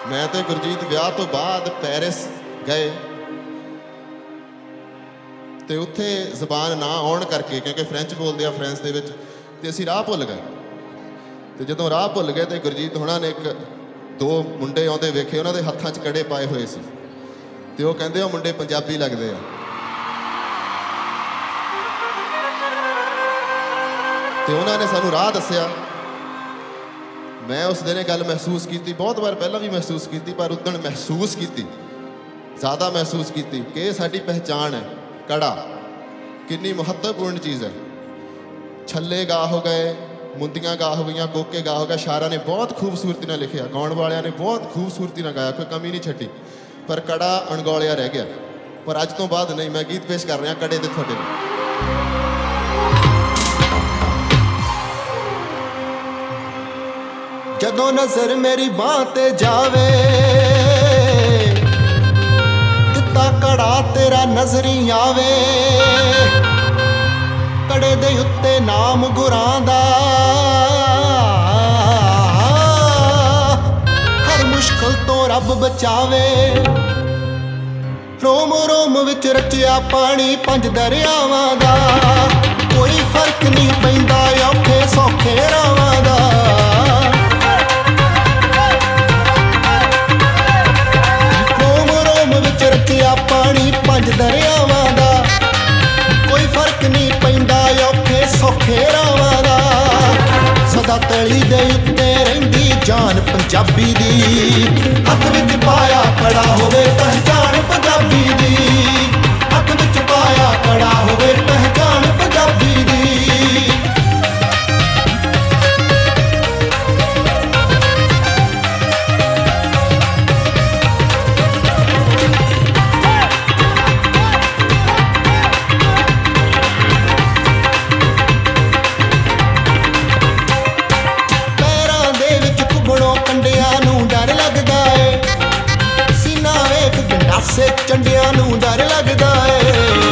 मैं तो गुरजीत विआह तो बाद पैरिस गए तो उत्थे जबान ना आउण करके क्योंकि फ्रेंच बोलते हैं फ्रांस दे विच ते असीं राह भुल गए तो जदों राह भुल गए तो गुरजीत होणां ने एक दो मुंडे आउंदे वेखे उन्हां दे हत्थां 'च कड़े पाए होए सी ते ओह कहंदे ओह मुंडे पंजाबी लगदे आ ते उन्हां ने सानूं राह दस्सिया मैं उस दिन गल महसूस की बहुत बार पहला भी महसूस की पर उदण महसूस की ज़्यादा महसूस की कि साडी पहचान है कड़ा कितनी महत्वपूर्ण चीज़ है छल्ले गा हो गए मुंदियाँ गा हो गई कोके गा हो गया शारा ने बहुत खूबसूरती नाल लिखिया गाउण वालियां ने बहुत खूबसूरती नाल गाया कोई कमी नहीं छड्डी पर कड़ा अणगौलिया रह गया पर अज तो बाद नहीं मैं गीत पेश कर रहा कड़े ते तुहाडे जदों नजर मेरी बांह ते जावे दिता कड़ा तेरा नजरी आवे कड़े दे उत्ते नाम गुरां दा हर मुश्किल तो रब बचावे रोम रोम विच रचिया पानी पंज दरियावां दा कोई फर्क नहीं पैंदा औखे सौखे रावां दा पानी पंज दरियावां दा कोई फर्क नहीं पैंदा औखे सौखे रावां दा सदा तली दे उत्ते रहिंदी जान पंजाबी दी हत्थ विच पाया कड़ा होवे पहचान पंजाबी दी हत्थ विच पाया कड़ा होवे पहचान पंजाबी दी से चंडियां नूं डर लगदा है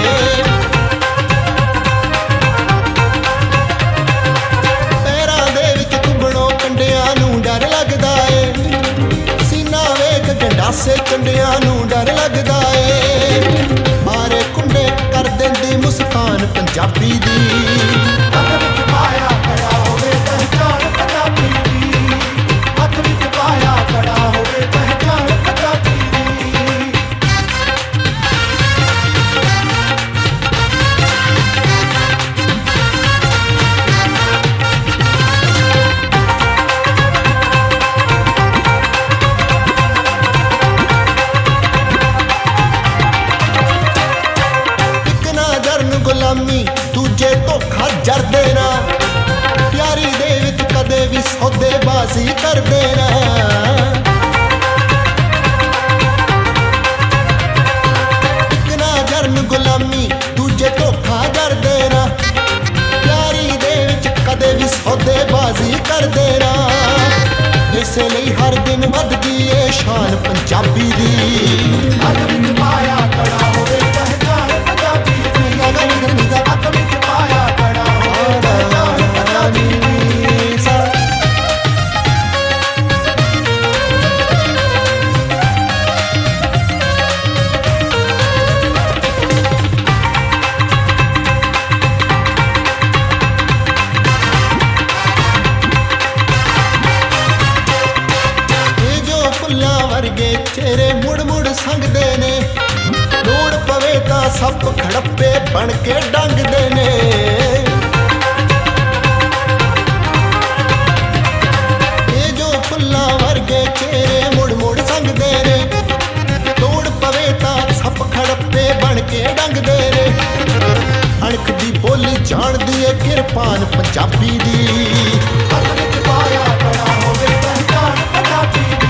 पैरां दे विच कुबड़ों कंडियां नूं डर लगदा है सीना वेख गंडासे चंडियां नूं डर लगदा है मारे कुंडे कर देंदी मुस्कान पंजाबी दी हत्थ विच पाया कड़ा होवे पहचान पंजाबी दी हत्थ विच पाया कड़ा होवे पहचान पंजाबी दूजे धोखा जर देना प्यारी दे विच कदे भी सौदेबाजी कर देना इक ना जरन गुलामी दूजे धोखा जर देना प्यारी दे विच कदे भी सौदेबाजी कर देना इसे लिए हर दिन वधदी है शान पंजाबी दी हत्थ विच पाया कड़ा होवे पहचान पंजाबी दी हत्थ विच पाया कड़ा होवे पहचान पंजाबी दी वर्गे चेहरे मुड़ मुड़ संगदे ने लोड़ पवे तां सप खड़प्पे बन के डंगदे ने ये जो फुल्लां वर्गे चेहरे मुड़ मुड़ संगदे ने लोड़ पवे तां सप खड़प्पे बन के डंगदे ने अणख दी बोली जानदी है किरपान पंजाबी दी हत्थ विच पाया कड़ा होवे पहचान पंजाबी दी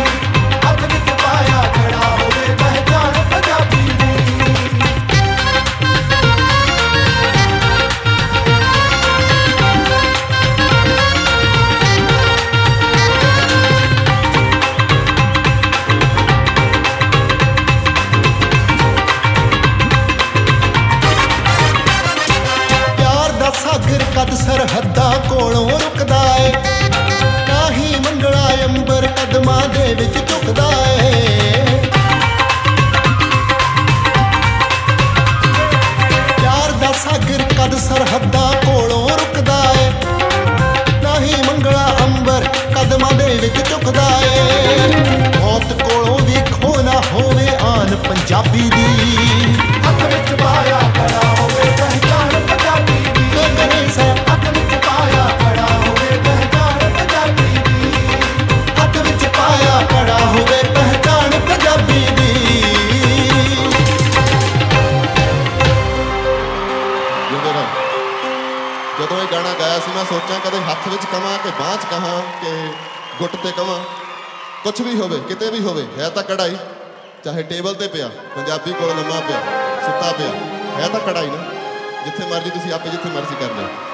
कद सरहदा कोलों रुकदा है ना ही मंगला अंबर कदमां दे विच ਝੁਕਦਾ ਏ। ਪਿਆਰ ਦਾ ਸਾਗਰ ਕਦ ਸਰਹੱਦਾਂ ਕੋਲੋਂ ਰੁਕਦਾ ਏ, ਨਹੀਂ ਮੰਗਲਾ ਅੰਬਰ ਕਦਮਾਂ ਦੇ ਵਿੱਚ ਝੁਕਦਾ ਏ। ਮੌਤ ਕੋਲੋਂ ਵੀ ਖੋ ਨਾ ਹੋਵੇ ਆਨ ਪੰਜਾਬੀ ਦੀ, ਹੱਥ ਵਿੱਚ ਪਾਇਆ ਖੜਾ ਹੋਵੇ ਪਹਿਚਾਣ ਪੰਜਾਬੀ ਦੀ। ਹੱਥ ਵਿੱਚ ਪਾਇਆ ਖੜਾ ਹੋਵੇ ਪਹਿਚਾਣ ਪੰਜਾਬੀ ਦੀ। ਹੱਥ ਵਿੱਚ ਪਾਇਆ ਖੜਾ ਹੋਵੇ ਪਹਿਚਾਣ ਪੰਜਾਬੀ ਦੀ। ਜਿਉਂਦੇ ਰਹੋ। ਜਦੋਂ ਇਹ ਗਾਣਾ ਗਾਇਆ ਸੀ ਮੈਂ ਸੋਚਾਂ ਕਦੇ ਹੱਥ ਵਿੱਚ ਕਵਾਂ ਕਿ ਬਾਂਹ 'ਚ ਕਹਾਂ ਕਿ ਗੁੱਟ ਤੇ ਕਵਾਂ, ਕੁਛ ਵੀ ਹੋਵੇ ਕਿਤੇ ਵੀ ਹੋਵੇ, ਹੈ ਤਾਂ ਕਢਾਈ। ਚਾਹੇ ਟੇਬਲ ਤੇ ਪਿਆ, ਪੰਜਾਬੀ ਕੋਲ ਲੰਮਾ ਪਿਆ, ਸੁੱਤਾ ਪਿਆ, ਹੈ ਤਾਂ ਕਢਾਈ ਨਾ। ਜਿੱਥੇ ਮਰਜ਼ੀ ਤੁਸੀਂ ਆਪੇ ਜਿੱਥੇ ਮਰਜ਼ੀ ਕਰ ਲਓ।